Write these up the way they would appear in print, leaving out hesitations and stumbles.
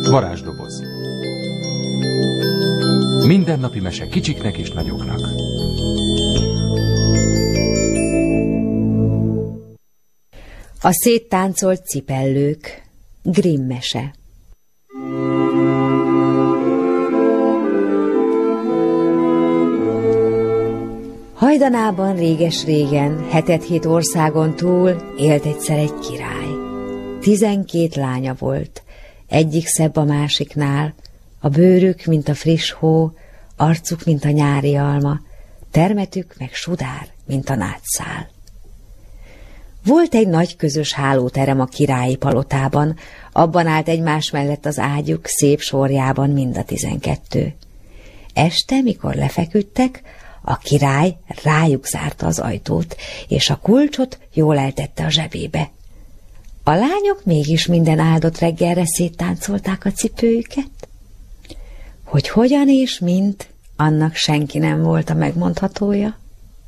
Varázsdoboz. Mindennapi mese kicsiknek és nagyoknak. A széttáncolt cipellők. Grimm mese. Hajdanában réges-régen, 7 országon túl élt egyszer egy király. 12 lánya volt, egyik szebb a másiknál, a bőrük, mint a friss hó, arcuk, mint a nyári alma, termetük meg sudár, mint a nátszál. Volt egy nagy közös hálóterem a királyi palotában, abban állt egymás mellett az ágyuk szép sorjában mind a 12. Este, mikor lefeküdtek, a király rájuk zárta az ajtót, és a kulcsot jól eltette a zsebébe. A lányok mégis minden áldott reggelre széttáncolták a cipőjüket. Hogy hogyan és mint, annak senki nem volt a megmondhatója.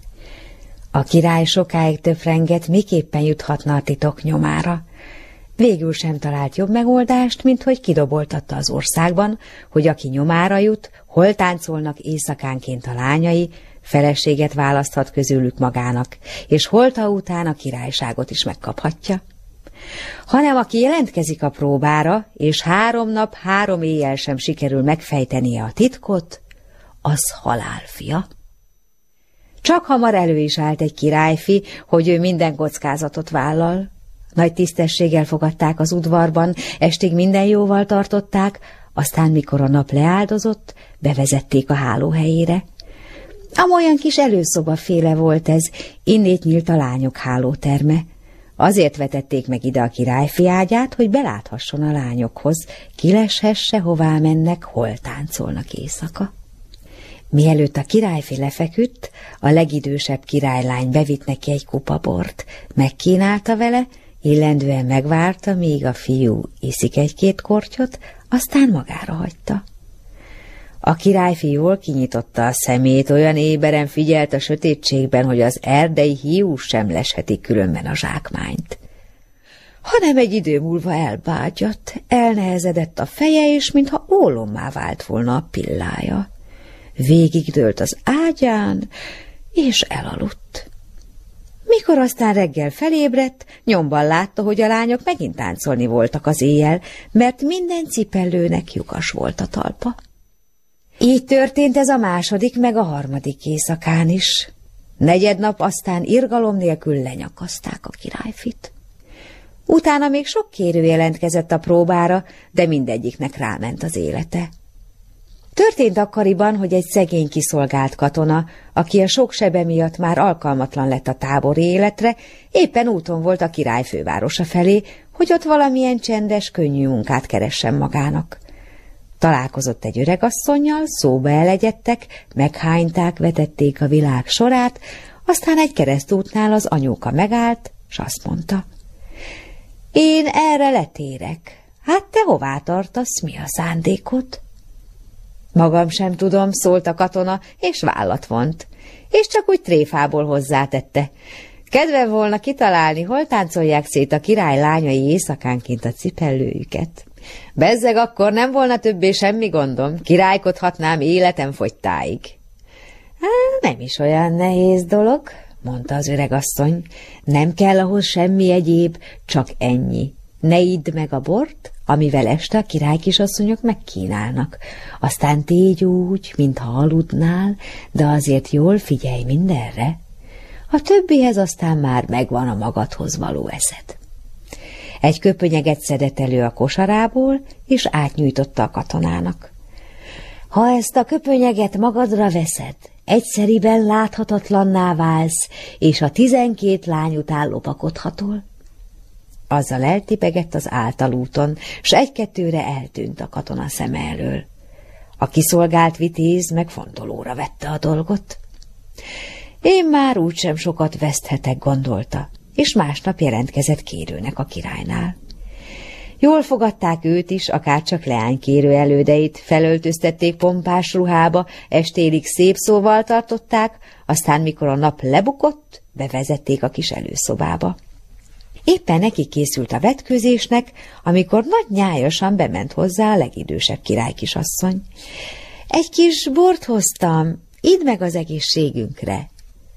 A király sokáig töprengett, miképpen juthatna a titok nyomára. Végül sem talált jobb megoldást, mint hogy kidoboltatta az országban, hogy aki nyomára jut, hol táncolnak éjszakánként a lányai, feleséget választhat közülük magának, és holta után a királyságot is megkaphatja. Hanem aki jelentkezik a próbára, és 3 nap, 3 éjjel sem sikerül megfejtenie a titkot, az halálfia. Csak hamar elő is állt egy királyfi, hogy ő minden kockázatot vállal. Nagy tisztességgel fogadták az udvarban, estig minden jóval tartották, aztán mikor a nap leáldozott, bevezették a hálóhelyére. Amolyan kis előszobaféle volt ez, innét nyílt a lányok hálóterme. Azért vetették meg ide a királyfi ágyát, hogy beláthasson a lányokhoz, kileshesse, hová mennek, hol táncolnak éjszaka. Mielőtt a királyfi lefeküdt, a legidősebb királylány bevitt neki egy kupa bort, megkínálta vele, illendően megvárta, míg a fiú iszik 1-2 kortyot, aztán magára hagyta. A királyfi jól kinyitotta a szemét, olyan éberen figyelt a sötétségben, hogy az erdei hiú sem lesheti különben a zsákmányt. Hanem egy idő múlva elbágyadt, elnehezedett a feje, és mintha ólommá vált volna a pillája. Végigdőlt az ágyán, és elaludt. Mikor aztán reggel felébredt, nyomban látta, hogy a lányok megint táncolni voltak az éjjel, mert minden cipellőnek lyukas volt a talpa. Így történt ez a 2. meg a 3. éjszakán is. 4. nap aztán irgalom nélkül lenyakaszták a királyfit. Utána még sok kérő jelentkezett a próbára, de mindegyiknek ráment az élete. Történt akkoriban, hogy egy szegény kiszolgált katona, aki a sok sebe miatt már alkalmatlan lett a tábori életre, éppen úton volt a király fővárosa felé, hogy ott valamilyen csendes, könnyű munkát keressen magának. Találkozott egy öregasszonnyal, szóba elegyedtek, meghányták, vetették a világ sorát, aztán egy keresztútnál az anyóka megállt, s azt mondta: én erre letérek. Hát te hová tartasz, mi a szándékod? Magam sem tudom, szólt a katona, és vállat vont, és csak úgy tréfából hozzátette: kedvem volna kitalálni, hol táncolják szét a király lányai éjszakánként a cipellőjüket. Bezzeg, akkor nem volna többé semmi gondom, királykodhatnám életem fogytáig. Nem is olyan nehéz dolog, mondta az öregasszony, nem kell ahhoz semmi egyéb, csak ennyi. Ne idd meg a bort, amivel este a királykisasszonyok megkínálnak. Aztán tégy úgy, mintha aludnál, de azért jól figyelj mindenre. A többihez aztán már megvan a magadhoz való eszed. Egy köpönyeget szedett elő a kosarából, és átnyújtotta a katonának. Ha ezt a köpönyeget magadra veszed, egyszeriben láthatatlanná válsz, és a 12 lány után lopakodhatol. Azzal eltipegett az általúton, s 1-2-re eltűnt a katona szeme elől. A kiszolgált vitéz megfontolóra vette a dolgot. Én már úgysem sokat veszthetek, gondolta, és másnap jelentkezett kérőnek a királynál. Jól fogadták őt is, akárcsak leánykérő elődeit, felöltöztették pompás ruhába, estélig szép szóval tartották, aztán mikor a nap lebukott, bevezették a kis előszobába. Éppen neki készült a vetkőzésnek, amikor nagy nyájasan bement hozzá a legidősebb királykisasszony. Egy kis bort hoztam, idd meg az egészségünkre.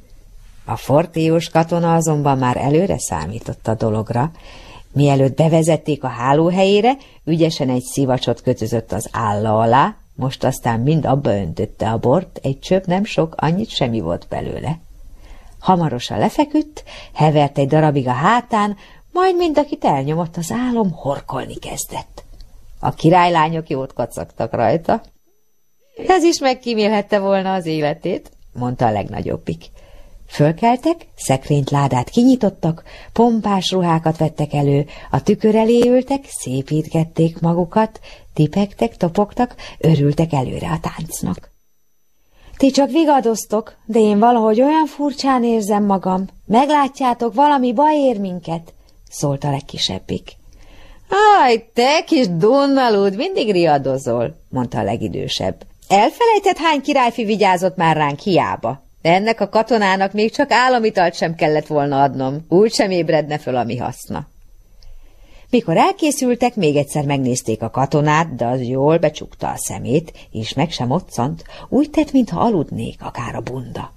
A fortélyos katona azonban már előre számított a dologra. Mielőtt bevezették a hálóhelyére, ügyesen egy szivacsot kötözött az álla alá, most aztán mind abba öntötte a bort, egy csöpp nem sok, annyit semmi volt belőle. Hamarosan lefeküdt, hevert egy darabig a hátán, majd mind akit elnyomott az álom, horkolni kezdett. A királylányok jót kacagtak rajta. Ez is megkímélhette volna az életét, mondta a legnagyobbik. Fölkeltek, szekrényt, ládát kinyitottak, pompás ruhákat vettek elő, a tükör elé ültek, szépítgették magukat, tipegtek, topogtak, örültek előre a táncnak. Ti csak vigadoztok, de én valahogy olyan furcsán érzem magam. Meglátjátok, valami baj ér minket, szólt a legkisebbik. Aj, te kis dunnalúd, mindig riadozol, mondta a legidősebb. Elfelejtett, hány királyfi vigyázott már ránk hiába. De ennek a katonának még csak államitalt sem kellett volna adnom, úgy sem ébredne föl a mi haszna. Mikor elkészültek, még egyszer megnézték a katonát, de az jól becsukta a szemét, és meg sem moccant, úgy tett, mintha aludnék, akár a bunda.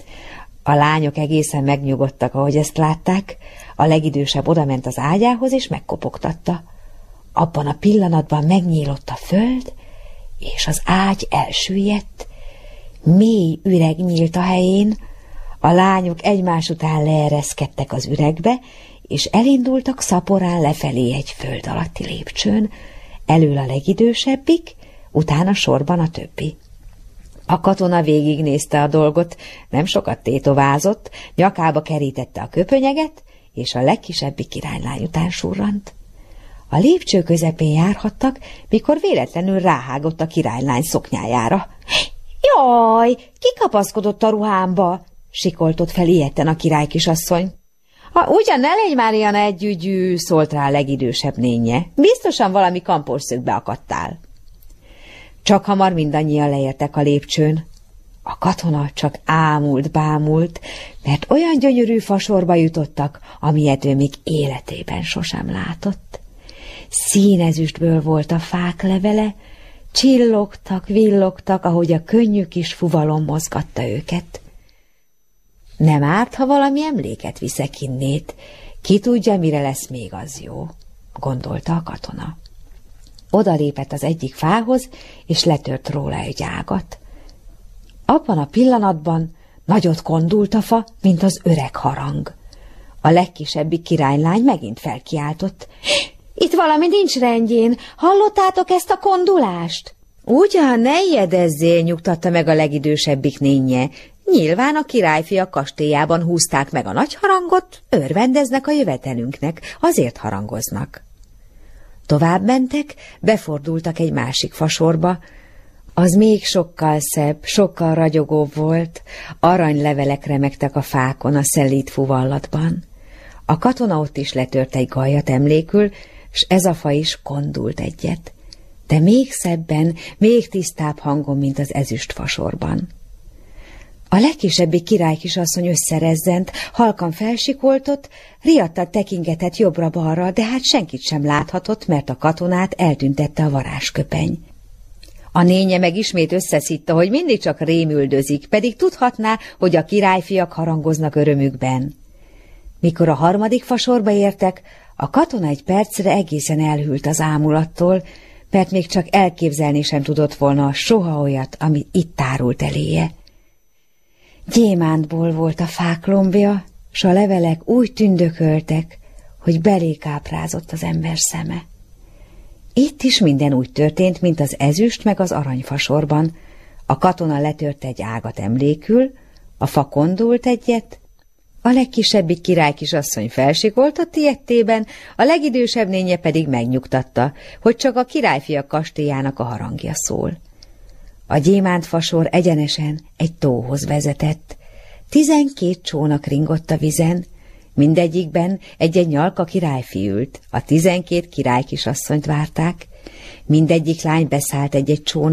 A lányok egészen megnyugodtak, ahogy ezt látták, a legidősebb odament az ágyához, és megkopogtatta. Abban a pillanatban megnyílott a föld, és az ágy elsüllyedt, mély üreg nyílt a helyén, a lányok egymás után leereszkedtek az üregbe, és elindultak szaporán lefelé egy föld alatti lépcsőn, elől a legidősebbik, utána sorban a többi. A katona végignézte a dolgot, nem sokat tétovázott, nyakába kerítette a köpönyeget, és a legkisebbik királylány után surrant. A lépcső közepén járhattak, mikor véletlenül ráhágott a királylány szoknyájára. Jaj, kikapaszkodott a ruhámba, sikoltott fel ilyetten a királykisasszony. Ugyan ne légy már ilyen együgyű, szólt rá a legidősebb nénye. Biztosan valami kamporszögbe akadtál. Csak hamar mindannyian leértek a lépcsőn. A katona csak ámult-bámult, mert olyan gyönyörű fasorba jutottak, amilyet ő még életében sosem látott. Színezüstből volt a fák levele, csillogtak, villogtak, ahogy a könnyű kis fuvalom mozgatta őket. Nem árt, ha valami emléket viszek innét, ki tudja, mire lesz még az jó, gondolta a katona. Oda lépett az egyik fához, és letört róla egy ágat. Abban a pillanatban nagyot kondult a fa, mint az öreg harang. A legkisebbik királylány megint felkiáltott. Itt valami nincs rendjén, hallottátok ezt a kondulást? Ugyan, ne ijedezzél, nyugtatta meg a legidősebbik nénye. Nyilván a királyfiak kastélyában húzták meg a nagy harangot, örvendeznek a jövetelünknek, azért harangoznak. Tovább mentek, befordultak egy másik fasorba. Az még sokkal szebb, sokkal ragyogóbb volt, aranylevelek remegtek a fákon a szelíd fuvallatban. A katona ott is letört egy gallyat emlékül, s ez a fa is kondult egyet, de még szebben, még tisztább hangon, mint az ezüst fasorban. A legkisebbik királykisasszony összerezzent, halkan felsikoltott, riadtan tekingetett jobbra-balra, de hát senkit sem láthatott, mert a katonát eltüntette a varázsköpeny. A nénye meg ismét összeszitta, hogy mindig csak rémüldözik, pedig tudhatná, hogy a királyfiak harangoznak örömükben. Mikor a harmadik fasorba értek, a katona egy percre egészen elhűlt az ámulattól, mert még csak elképzelni sem tudott volna soha olyat, ami itt tárult eléje. Gyémántból volt a fák lombja, s a levelek úgy tündököltek, hogy belé káprázott az ember szeme. Itt is minden úgy történt, mint az ezüst meg az aranyfasorban. A katona letört egy ágat emlékül, a fa kondult egyet, a legkisebbik királykisasszony felsikoltott ijedtében, a legidősebb nénye pedig megnyugtatta, hogy csak a királyfiak kastélyának a harangja szól. A gyémántfasor egyenesen egy tóhoz vezetett. 12 csónak ringott a vizen, mindegyikben egy-egy nyalka királyfi ült, a 12 királykisasszonyt várták, mindegyik lány beszállt egy-egy csónak,